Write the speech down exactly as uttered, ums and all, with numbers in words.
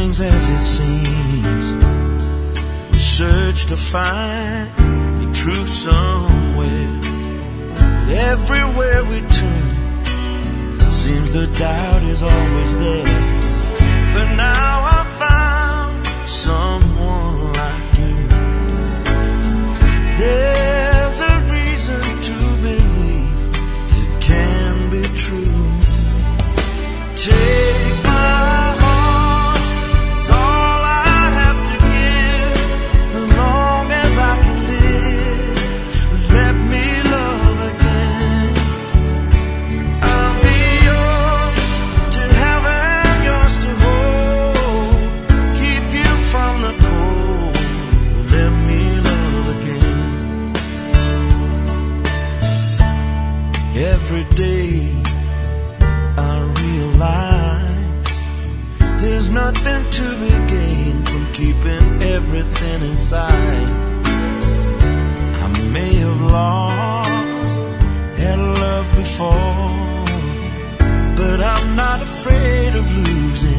everything's as it seems. We search to find the truth somewhere, but everywhere we turn, seems the doubt is always there. But now I found someone like you. There's a reason to believe it can be true. Take my heart, it's all I have to give. As long as I can live, let me love again. I'll be yours to have and yours to hold. Keep you from the cold, let me love again. Every day I realize there's nothing to be gained from keeping everything inside. I may have lost had love before, but I'm not afraid of losing.